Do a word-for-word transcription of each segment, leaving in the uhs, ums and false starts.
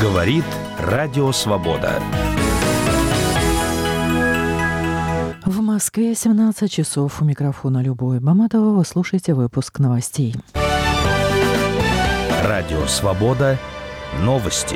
Говорит Радио Свобода. В Москве семнадцать часов. У микрофона Любовь Маматова. Вы слушаете выпуск новостей. Радио Свобода. Новости.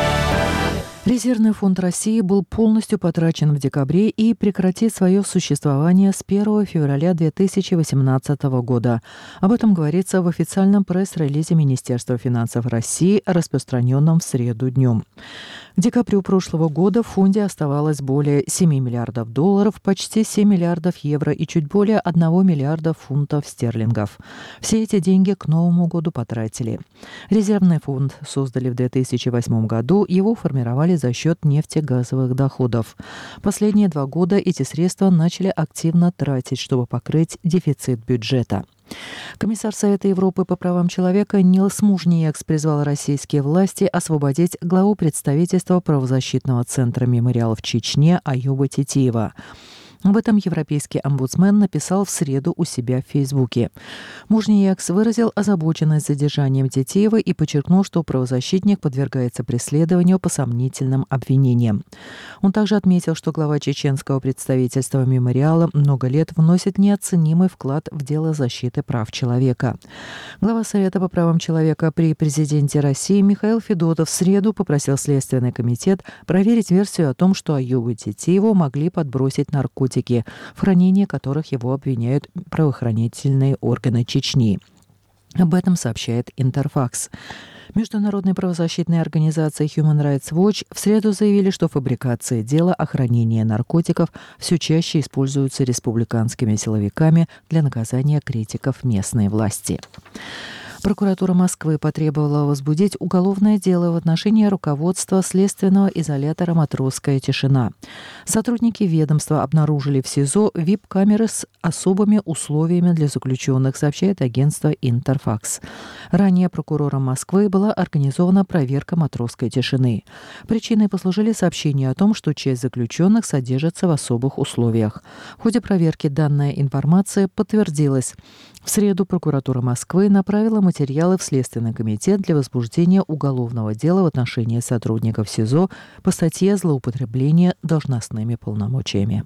Резервный фонд России был полностью потрачен в декабре и прекратит свое существование с первого февраля две тысячи восемнадцатого года. Об этом говорится в официальном пресс-релизе Министерства финансов России, распространенном в среду днем. К декабрю прошлого года в фонде оставалось более семи миллиардов долларов, почти семь миллиардов евро и чуть более одного миллиарда фунтов стерлингов. Все эти деньги к Новому году потратили. Резервный фонд создали в две тысячи восьмом году, его формировали за счет нефтегазовых доходов. Последние два года эти средства начали активно тратить, чтобы покрыть дефицит бюджета. Комиссар Совета Европы по правам человека Нилс Мужниекс призвал российские власти освободить главу представительства правозащитного центра «Мемориал» в Чечне Аюба Титиева. Об этом европейский омбудсмен написал в среду у себя в Фейсбуке. Мужниекс выразил озабоченность задержанием Титиева и подчеркнул, что правозащитник подвергается преследованию по сомнительным обвинениям. Он также отметил, что глава чеченского представительства «Мемориала» много лет вносит неоценимый вклад в дело защиты прав человека. Глава Совета по правам человека при президенте России Михаил Федотов в среду попросил Следственный комитет проверить версию о том, что Аюбу Титиеву могли подбросить наркотики, в хранении которых его обвиняют правоохранительные органы Чечни. Об этом сообщает Интерфакс. Международная правозащитная организация Human Rights Watch в среду заявили, что фабрикация дела о хранении наркотиков все чаще используются республиканскими силовиками для наказания критиков местной власти. Прокуратура Москвы потребовала возбудить уголовное дело в отношении руководства следственного изолятора «Матросская тишина». Сотрудники ведомства обнаружили в СИЗО вип-камеры с особыми условиями для заключенных, сообщает агентство Интерфакс. Ранее прокурором Москвы была организована проверка «Матросской тишины». Причиной послужили сообщения о том, что часть заключенных содержится в особых условиях. В ходе проверки данная информация подтвердилась. В среду прокуратура Москвы направила материалы в Следственный комитет для возбуждения уголовного дела в отношении сотрудников СИЗО по статье «Злоупотребление должностными полномочиями».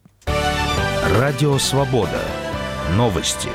Радио Свобода. Новости.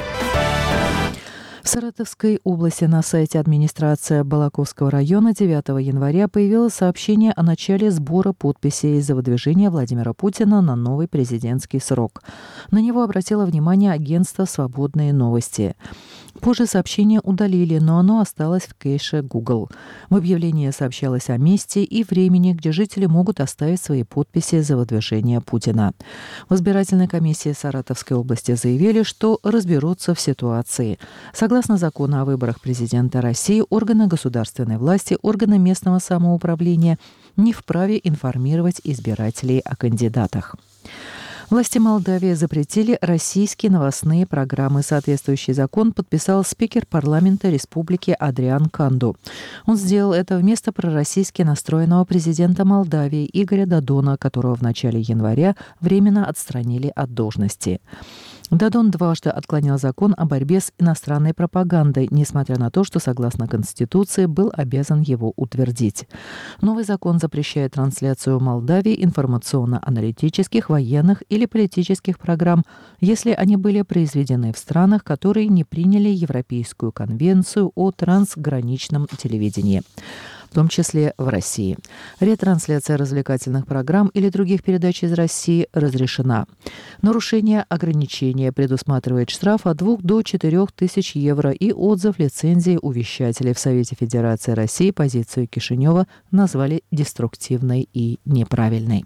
В Саратовской области на сайте администрации Балаковского района девятого января появилось сообщение о начале сбора подписей за выдвижение Владимира Путина на новый президентский срок. На него обратило внимание агентство «Свободные новости». Позже сообщение удалили, но оно осталось в кэше Google. В объявлении сообщалось о месте и времени, где жители могут оставить свои подписи за выдвижение Путина. В избирательной комиссии Саратовской области заявили, что разберутся в ситуации. Согласно закону о выборах президента России, органы государственной власти, органы местного самоуправления не вправе информировать избирателей о кандидатах. Власти Молдавии запретили российские новостные программы. Соответствующий закон подписал спикер парламента республики Адриан Канду. Он сделал это вместо пророссийски настроенного президента Молдавии Игоря Додона, которого в начале января временно отстранили от должности. Додон дважды отклонял закон о борьбе с иностранной пропагандой, несмотря на то, что, согласно Конституции, был обязан его утвердить. Новый закон запрещает трансляцию в Молдавии информационно-аналитических, военных или политических программ, если они были произведены в странах, которые не приняли Европейскую конвенцию о трансграничном телевидении, в том числе в России. Ретрансляция развлекательных программ или других передач из России разрешена. Нарушение ограничения предусматривает штраф от двух до четырех тысяч евро и отзыв лицензии у вещателей. В Совете Федерации России позицию Кишинева назвали деструктивной и неправильной.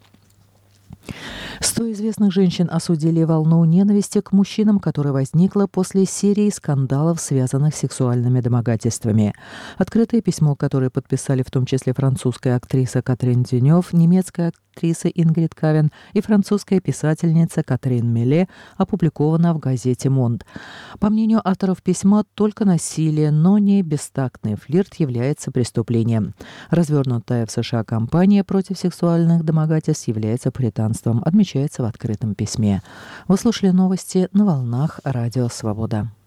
Сто известных женщин осудили волну ненависти к мужчинам, которая возникла после серии скандалов, связанных с сексуальными домогательствами. Открытое письмо, которое подписали в том числе французская актриса Катрин Денёв, немецкая актриса Ингрид Кавен и французская писательница Катрин Меле, опубликовано в газете «Монд». По мнению авторов письма, только насилие, но не бестактный флирт является преступлением. Развернутая в США кампания против сексуальных домогательств является пуританством, отмечается в открытом письме. Вы слушали новости на волнах Радио Свобода.